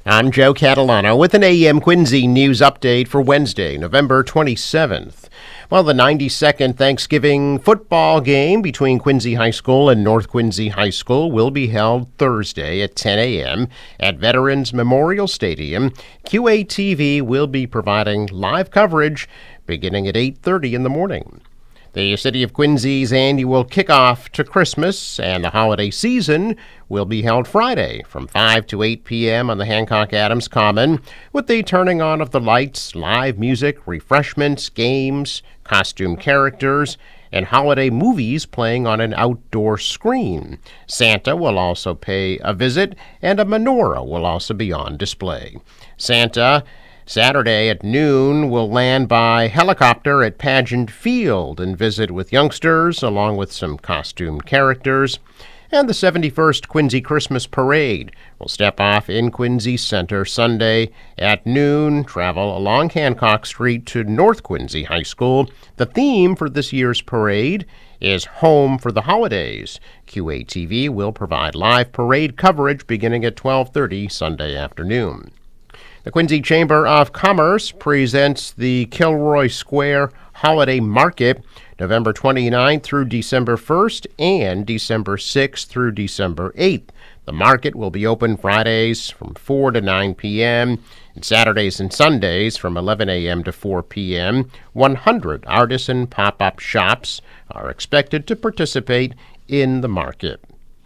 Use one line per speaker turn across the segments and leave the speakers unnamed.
I'm Joe Catalano with an AM Quincy news update for Wednesday, November 27th. Well, the 92nd Thanksgiving football game between Quincy High School and North Quincy High School will be held Thursday at 10 a.m. at Veterans Memorial Stadium. QATV will be providing live coverage beginning at 8:30 in the morning. The City of Quincy's annual kickoff to Christmas and the holiday season will be held Friday from 5 to 8 p.m. on the Hancock Adams Common with the turning on of the lights, live music, refreshments, games, costume characters, and holiday movies playing on an outdoor screen. Santa will also pay a visit, and a menorah will also be on display. Santa, Saturday at noon, will land by helicopter at Pageant Field and visit with youngsters along with some costume characters. And the 71st Quincy Christmas Parade will step off in Quincy Center Sunday at noon, travel along Hancock Street to North Quincy High School. The theme for this year's parade is Home for the Holidays. QATV will provide live parade coverage beginning at 12:30 Sunday afternoon. The Quincy Chamber of Commerce presents the Kilroy Square Holiday Market November 29th through December 1st and December 6th through December 8th. The market will be open Fridays from 4 to 9 p.m. and Saturdays and Sundays from 11 a.m. to 4 p.m. 100 artisan pop-up shops are expected to participate in the market.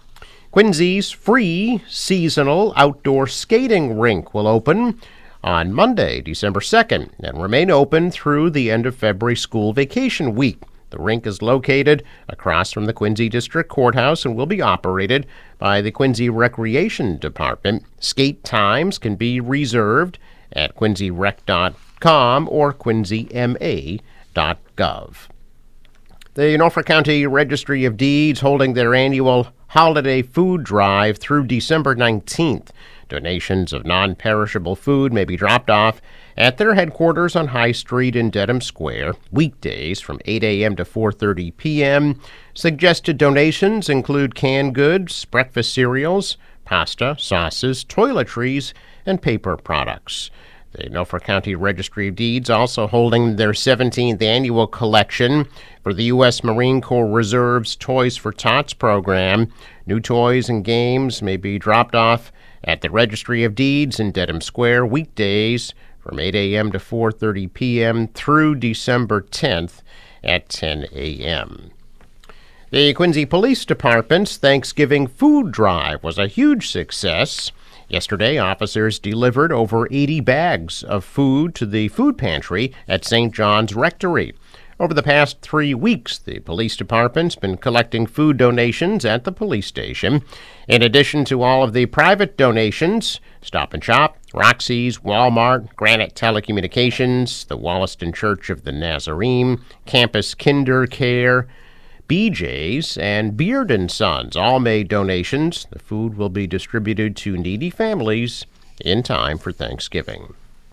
Quincy's free seasonal outdoor skating rink will open on Monday, December 2nd, and remain open through the end of February school vacation week. The rink is located across from the Quincy District Courthouse and will be operated by the Quincy Recreation Department. Skate times can be reserved at quincyrec.com or quincyma.gov. The Norfolk County Registry of Deeds holding their annual holiday food drive through December 19th. Donations of non-perishable food may be dropped off at their headquarters on High Street in Dedham Square, weekdays from 8 a.m. to 4:30 p.m. Suggested donations include canned goods, breakfast cereals, pasta, sauces, toiletries, and paper products. The Norfolk County Registry of Deeds also holding their 17th annual collection for the U.S. Marine Corps Reserve's Toys for Tots program. New toys and games may be dropped off at the Registry of Deeds in Dedham Square weekdays from 8 a.m. to 4:30 p.m. through December 10th at 10 a.m. The Quincy Police Department's Thanksgiving food drive was a huge success. Yesterday, officers delivered over 80 bags of food to the food pantry at St. John's Rectory. Over the past 3 weeks, the police department's been collecting food donations at the police station. In addition to all of the private donations, Stop and Shop, Roxy's, Walmart, Granite Telecommunications, the Wollaston Church of the Nazarene, Campus Kinder Care, BJ's, and Beard & Sons all made donations. The food will be distributed to needy families in time for Thanksgiving.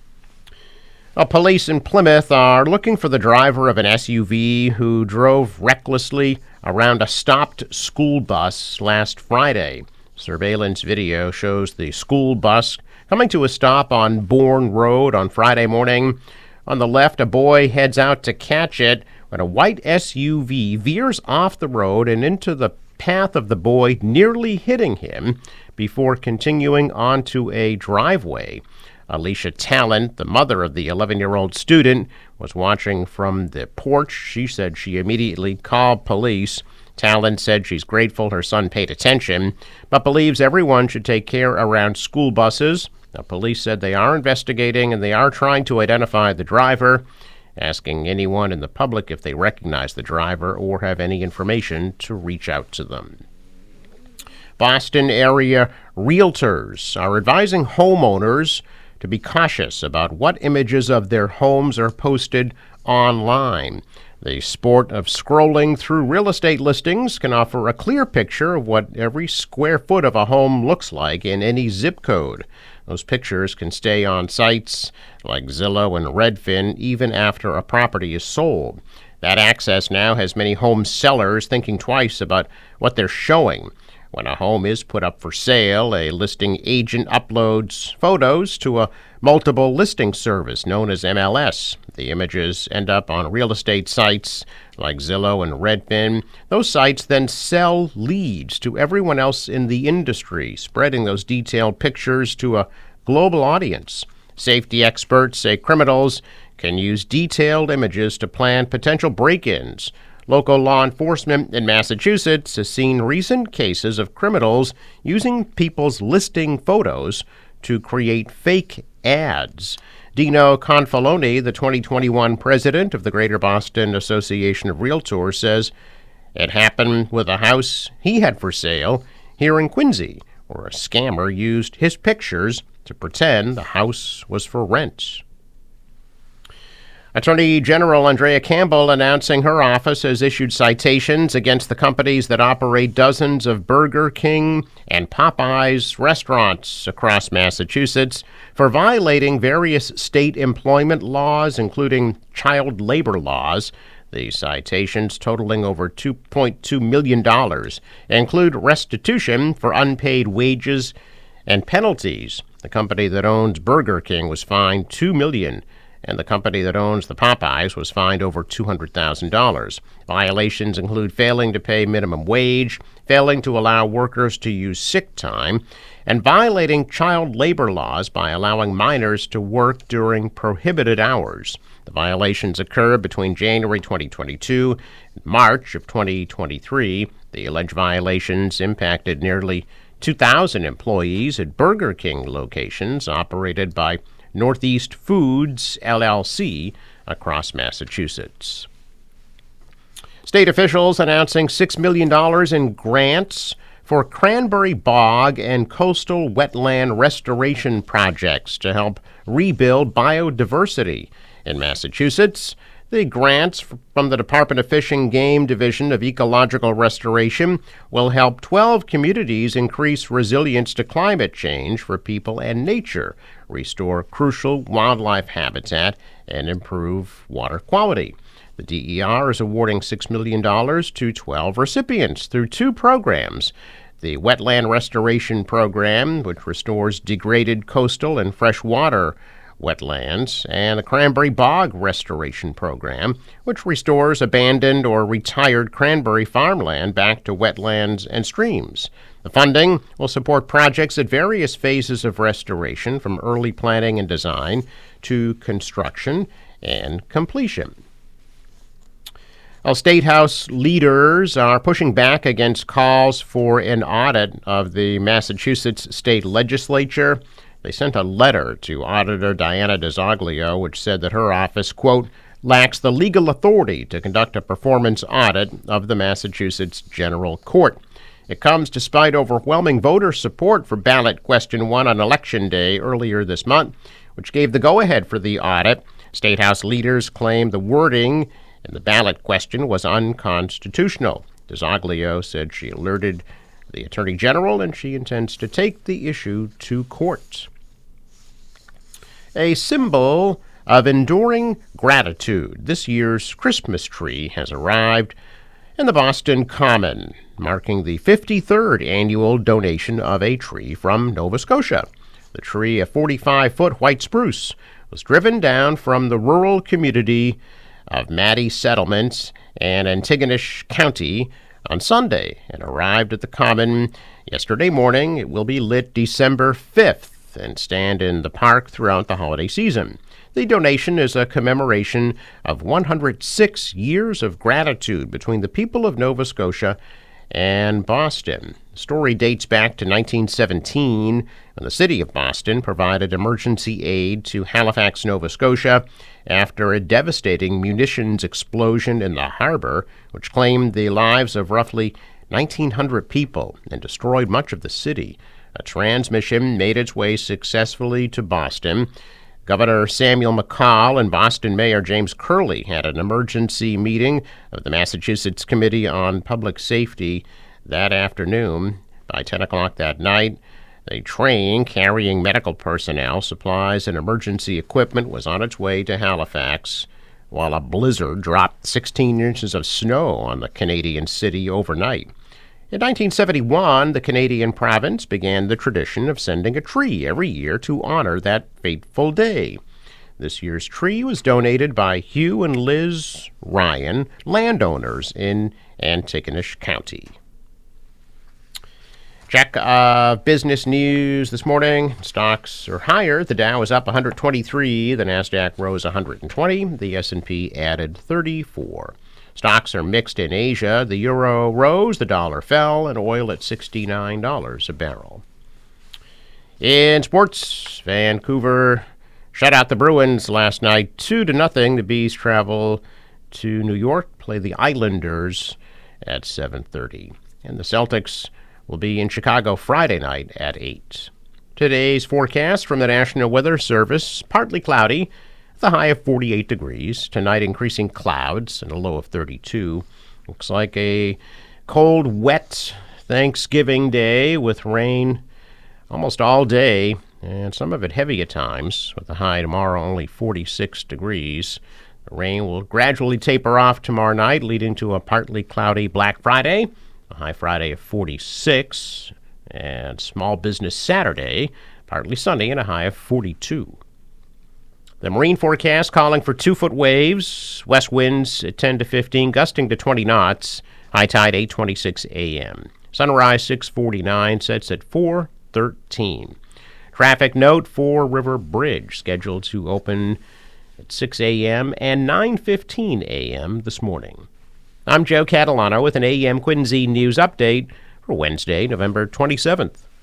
Police in Plymouth are looking for the driver of an SUV who drove recklessly around a stopped school bus last Friday. Surveillance video shows the school bus coming to a stop on Bourne Road on Friday morning. On the left, a boy heads out to catch it when a white SUV veers off the road and into the path of the boy, nearly hitting him before continuing onto a driveway. Alicia Talent, the mother of the 11-year-old student, was watching from the porch. She said she immediately called police. Talent said she's grateful her son paid attention, but believes everyone should take care around school buses. Now, police said they are investigating and they are trying to identify the driver, asking anyone in the public if they recognize the driver or have any information to reach out to them. Boston area realtors are advising homeowners to be cautious about what images of their homes are posted online. The sport of scrolling through real estate listings can offer a clear picture of what every square foot of a home looks like in any zip code. Those pictures can stay on sites like Zillow and Redfin even after a property is sold. That access now has many home sellers thinking twice about what they're showing. When a home is put up for sale, a listing agent uploads photos to a multiple listing service known as MLS. The images end up on real estate sites like Zillow and Redfin. Those sites then sell leads to everyone else in the industry, spreading those detailed pictures to a global audience. Safety experts say criminals can use detailed images to plan potential break-ins. Local law enforcement in Massachusetts has seen recent cases of criminals using people's listing photos to create fake ads. Dino Confaloni, the 2021 president of the Greater Boston Association of Realtors, says it happened with a house he had for sale here in Quincy, where a scammer used his pictures to pretend the house was for rent. Attorney General Andrea Campbell announcing her office has issued citations against the companies that operate dozens of Burger King and Popeyes restaurants across Massachusetts for violating various state employment laws, including child labor laws. The citations, totaling over $2.2 million, include restitution for unpaid wages and penalties. The company that owns Burger King was fined $2 million, and the company that owns the Popeyes was fined over $200,000. Violations include failing to pay minimum wage, failing to allow workers to use sick time, and violating child labor laws by allowing minors to work during prohibited hours. The violations occurred between January 2022 and March of 2023. The alleged violations impacted nearly 2,000 employees at Burger King locations operated by Northeast Foods, LLC, across Massachusetts. State officials announcing $6 million in grants for cranberry bog and coastal wetland restoration projects to help rebuild biodiversity in Massachusetts. The grants from the Department of Fish and Game Division of Ecological Restoration will help 12 communities increase resilience to climate change for people and nature, restore crucial wildlife habitat, and improve water quality. The DER is awarding $6 million to 12 recipients through two programs. The Wetland Restoration Program, which restores degraded coastal and freshwater wetlands, and the Cranberry Bog Restoration Program, which restores abandoned or retired cranberry farmland back to wetlands and streams. The funding will support projects at various phases of restoration, from early planning and design to construction and completion. Well, State House leaders are pushing back against calls for an audit of the Massachusetts state legislature. They sent a letter to Auditor Diana DiZoglio, which said that her office, quote, lacks the legal authority to conduct a performance audit of the Massachusetts General Court. It comes despite overwhelming voter support for ballot question 1 on Election Day earlier this month, which gave the go-ahead for the audit. State House leaders claimed the wording in the ballot question was unconstitutional. DiZoglio said she alerted the Attorney General and she intends to take the issue to court. A symbol of enduring gratitude, this year's Christmas tree has arrived in the Boston Common, marking the 53rd annual donation of a tree from Nova Scotia. The tree, a 45-foot white spruce, was driven down from the rural community of Maddie Settlements and Antigonish County on Sunday and arrived at the Common yesterday morning. It will be lit December 5th and stand in the park throughout the holiday season. The donation is a commemoration of 106 years of gratitude between the people of Nova Scotia and Boston. The story dates back to 1917, when the city of Boston provided emergency aid to Halifax, Nova Scotia, after a devastating munitions explosion in the harbor, which claimed the lives of roughly 1,900 people and destroyed much of the city. A transmission made its way successfully to Boston. Governor Samuel McCall and Boston Mayor James Curley had an emergency meeting of the Massachusetts Committee on Public Safety that afternoon. By 10 o'clock that night, a train carrying medical personnel, supplies, and emergency equipment was on its way to Halifax, while a blizzard dropped 16 inches of snow on the Canadian city overnight. In 1971, the Canadian province began the tradition of sending a tree every year to honor that fateful day. This year's tree was donated by Hugh and Liz Ryan, landowners in Antigonish County. Check business news this morning. Stocks are higher. The Dow is up 123. The Nasdaq rose 120. The S&P added 34. Stocks are mixed in Asia. The euro rose, the dollar fell, and oil at $69 a barrel. In sports, Vancouver shut out the Bruins last night 2-0. The Bees travel to New York, play the Islanders at 7:30. And the Celtics will be in Chicago Friday night at 8. Today's forecast from the National Weather Service, partly cloudy, the high of 48 degrees. Tonight, increasing clouds and a low of 32. Looks like a cold, wet Thanksgiving day with rain almost all day, and some of it heavy at times, with the high tomorrow only 46 degrees. The rain will gradually taper off tomorrow night, leading to a partly cloudy Black Friday, a high Friday of 46, and Small Business Saturday, partly sunny and a high of 42. The marine forecast calling for 2-foot waves, west winds at 10 to 15, gusting to 20 knots, high tide 8:26 a.m. Sunrise 6:49, sets at 4:13. Traffic note, Fore River Bridge scheduled to open at 6 a.m. and 9:15 a.m. this morning. I'm Joe Catalano with an AM Quincy News Update for Wednesday, November 27th.